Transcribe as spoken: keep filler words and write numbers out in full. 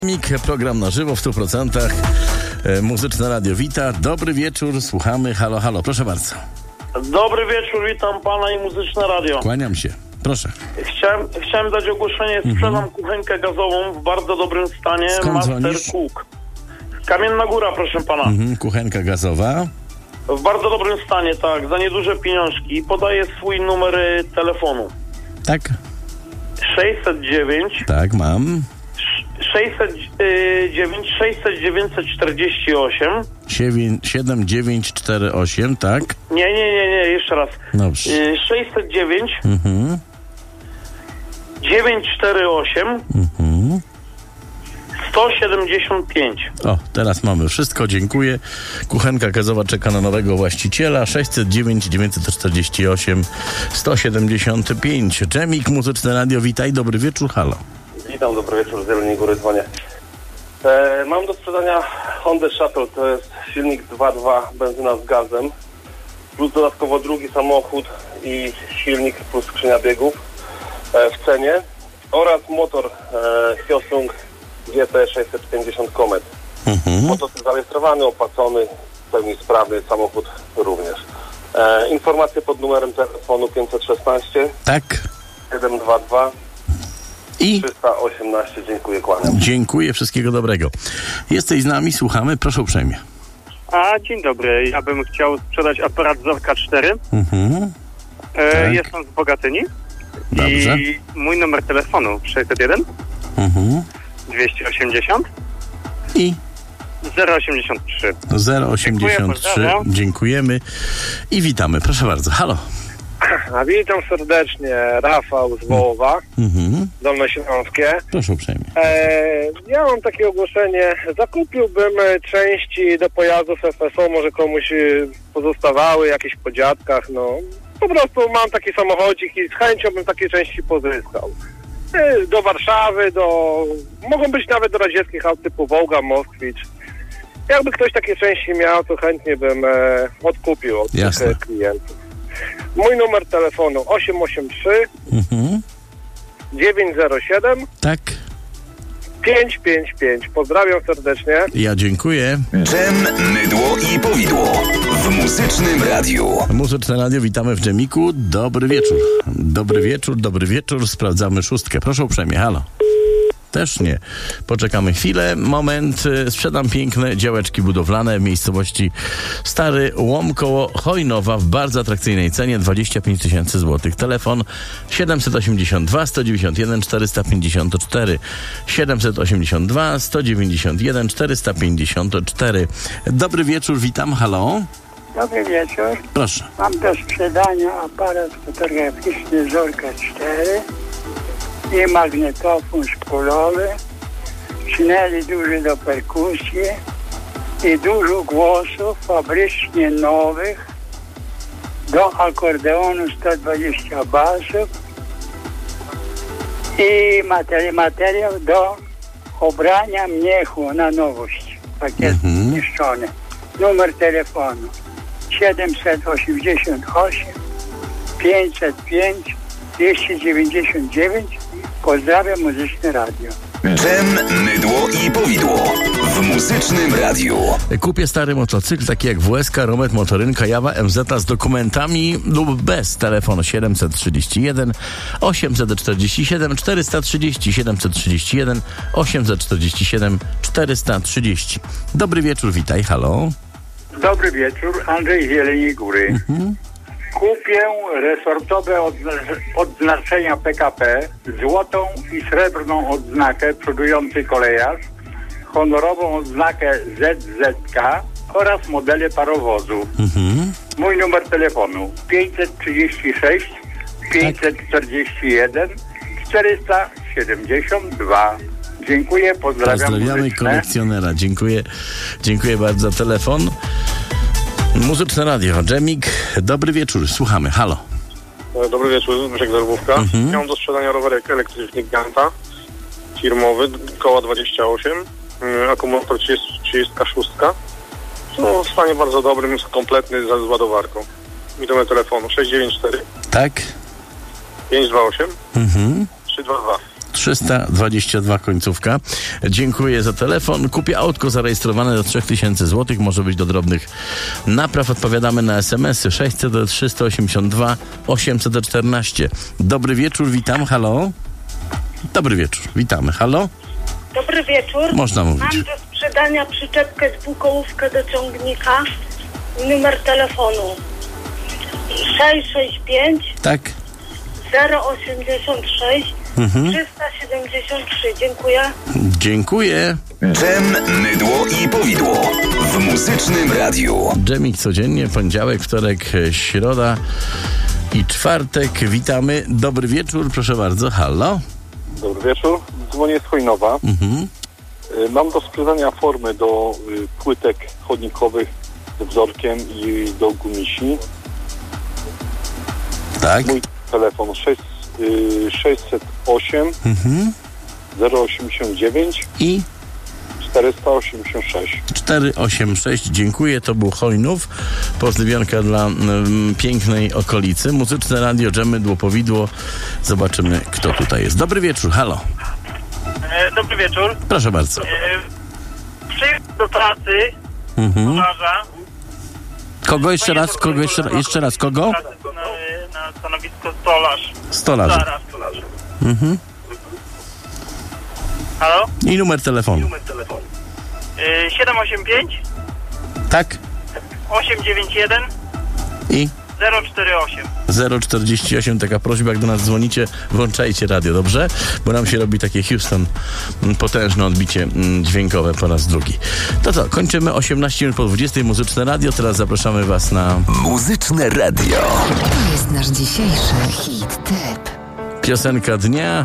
Program na żywo w stu procentach. E, Muzyczne Radio wita. Dobry wieczór, słuchamy. Halo, halo, proszę bardzo. Dobry wieczór, witam pana i Muzyczne Radio. Kłaniam się, proszę. Chciałem, chciałem dać ogłoszenie, sprzedam mhm. kuchenkę gazową w bardzo dobrym stanie. Skąd Master dzwonisz? Cook. Kamienna Góra, proszę pana. Mhm, kuchenka gazowa. W bardzo dobrym stanie, tak, za nieduże pieniążki. Podaję swój numer telefonu. Tak? sześćset dziewięć. Tak, mam. sześćset dziewięć sześćset dziewięćset czterdzieści osiem. siedem dziewięć cztery osiem, tak? Nie, nie, nie, nie, jeszcze raz. Dobrze. sześćset dziewięć Mhm. dziewięćset czterdzieści osiem. Mhm. sto siedemdziesiąt pięć. O, teraz mamy wszystko, dziękuję. Kuchenka gazowa czeka na nowego właściciela. sześćset dziewięć dziewięćset czterdzieści osiem sto siedemdziesiąt pięć. Dżemik, Muzyczne Radio, witaj, dobry wieczór, halo. Witam, dobry wieczór, z Jeleniej Góry dzwonię. E, mam do sprzedania Honda Shuttle, to jest silnik dwa dwa, benzyna z gazem, plus dodatkowo drugi samochód i silnik plus skrzynia biegów e, w cenie oraz motor e, Hyosung G T sześćset pięćdziesiąt Comet. Mhm. Motor jest zarejestrowany, opłacony, w pełni sprawny, samochód również. E, informacje pod numerem telefonu pięćset szesnaście Tak. siedem dwa dwa I trzysta osiemnaście. Dziękuję, kłaniam. dziękuję, wszystkiego dobrego. Jesteś z nami, słuchamy, proszę uprzejmie. A, dzień dobry. Ja bym chciał sprzedać aparat Zorka cztery. Mhm. E, Tak. Jestem z Bogatyni. Dobrze. I mój numer telefonu sześćset jeden Mhm. dwieście osiemdziesiąt I zero osiemdziesiąt trzy. zero osiemdziesiąt trzy. Dziękuję, pozdrawiam. Dziękujemy i witamy. Proszę bardzo. Halo. A witam serdecznie, Rafał z Wołowa, Mhm. Dolnośląskie. Proszę uprzejmie. E, ja mam takie ogłoszenie, zakupiłbym e, części do pojazdów F S O, może komuś e, pozostawały, jakieś po dziadkach, no. Po prostu mam taki samochodzik i z chęcią bym takie części pozyskał. E, do Warszawy, do... mogą być nawet do radzieckich aut typu Wołga, Moskwicz. Jakby ktoś takie części miał, to chętnie bym e, odkupił od Jasne. tych e, klientów. Mój numer telefonu osiem osiem trzy Mhm. dziewięć zero siedem Tak. pięć pięć pięć. Pozdrawiam serdecznie. Ja dziękuję. Dżem, mydło i powidło w Muzycznym Radiu. Muzyczne Radio, witamy w Dżemiku. Dobry wieczór. Dobry wieczór, dobry wieczór. Sprawdzamy szóstkę. Proszę uprzejmie, halo. Też nie. Poczekamy chwilę, moment. Sprzedam piękne działeczki budowlane w miejscowości Stary Łom koło Chojnowa w bardzo atrakcyjnej cenie dwadzieścia pięć tysięcy złotych. Telefon siedemset osiemdziesiąt dwa sto dziewięćdziesiąt jeden czterysta pięćdziesiąt cztery. siedemset osiemdziesiąt dwa sto dziewięćdziesiąt jeden czterysta pięćdziesiąt cztery. Dobry wieczór, witam, halo. Dobry wieczór. Proszę. Mam do sprzedania aparat fotograficzny Zorka cztery i magnetofon szpulowy, szyneli duży do perkusji i dużo głosów fabrycznie nowych do akordeonu sto dwadzieścia basów i materiał, materiał do obrania miechu na nowość. Pakiet Mhm. niszczony. Numer telefonu siedemset osiemdziesiąt osiem pięćset pięć dwieście dziewięćdziesiąt dziewięć. Pozdrawiam, Muzyczne Radio. Dżem, mydło i powidło w Muzycznym Radiu. Kupię stary motocykl, taki jak W S K, Romet, Motorynka, Jawa, M Z z dokumentami lub bez. Telefon siedemset trzydzieści jeden osiemset czterdzieści siedem czterysta trzydzieści, siedemset trzydzieści jeden osiemset czterdzieści siedem czterysta trzydzieści. Dobry wieczór, witaj, halo. Dobry wieczór, Andrzej z Jeleniej Góry. Mhm. Kupię resortowe odzna- odznaczenia P K P, złotą i srebrną odznakę przodujący kolejarz, honorową odznakę Z Z K oraz modele parowozu. Mhm. Mój numer telefonu pięćset trzydzieści sześć pięćset czterdzieści jeden czterysta siedemdziesiąt dwa. Dziękuję, pozdrawiam. Pozdrawiamy muzyczne. kolekcjonera. Dziękuję. Dziękuję bardzo za telefon. Muzyczne Radio, Dżemik. Dobry wieczór, słuchamy. Halo. Dobry wieczór, Grzegorz Zarwówka. Mhm. Mam do sprzedania rowerek elektryczny Giganta, firmowy, koła dwadzieścia osiem, akumulator trzydzieści, trzydzieści sześć. No, w stanie bardzo dobrym, jest kompletny z ładowarką. Mi numer telefonu sześć dziewięć cztery Tak? pięć dwa osiem Mhm. trzy dwa dwa. trzysta dwadzieścia dwa końcówka. Dziękuję za telefon. Kupię autko zarejestrowane do trzy tysiące złotych. Może być do drobnych napraw. Odpowiadamy na es em esy sześćset trzysta osiemdziesiąt dwa osiemset czternaście. Dobry wieczór, witam. Halo? Dobry wieczór, witamy. Halo? Dobry wieczór. Można mówić. Mam do sprzedania przyczepkę dwukołówkę do ciągnika. Numer telefonu sześć sześć pięć Tak. zero osiemdziesiąt sześć Mhm. trzysta siedemdziesiąt trzy. Dziękuję. Dziękuję. Dżem, mydło i powidło w Muzycznym Radiu. Dżemik codziennie, poniedziałek, wtorek, środa i czwartek. Witamy. Dobry wieczór, proszę bardzo. Halo? Dobry wieczór. Dzwonię z Chojnowa. Mhm. Y, Mam do sprzedania formy do y, płytek chodnikowych z wzorkiem i do gumisi. Tak. Mój telefon sześć, y, sześćset osiem Mhm. zero osiemdziesiąt dziewięć I czterysta osiemdziesiąt sześć. cztery osiem sześć. Dziękuję. To był Chojnów. Pozdrowionka dla mm, pięknej okolicy. Muzyczne Radio, dżem, mydło, powidło. Zobaczymy, kto tutaj jest. Dobry wieczór. Halo? E, dobry wieczór. Proszę bardzo. E, Przyjechałem do pracy, Mhm. kolarza. Kogo jeszcze raz? Kogo jeszcze, jeszcze raz? Kogo? Na, na stanowisko stolarz. Stolarzy. Zaraz, stolarz. Mhm. Halo? I numer telefonu. Numer telefonu. E, siedem osiem pięć Tak? osiem dziewięć jeden I zero cztery osiem. zero czterdzieści osiem. Taka prośba, jak do nas dzwonicie, włączajcie radio, dobrze? Bo nam się robi takie Houston, m, potężne odbicie m, dźwiękowe po raz drugi. To co, kończymy osiemnaście minut po dwudziestej. Muzyczne Radio. Teraz zapraszamy was na Muzyczne Radio. To jest nasz dzisiejszy hit tip. piosenka dnia.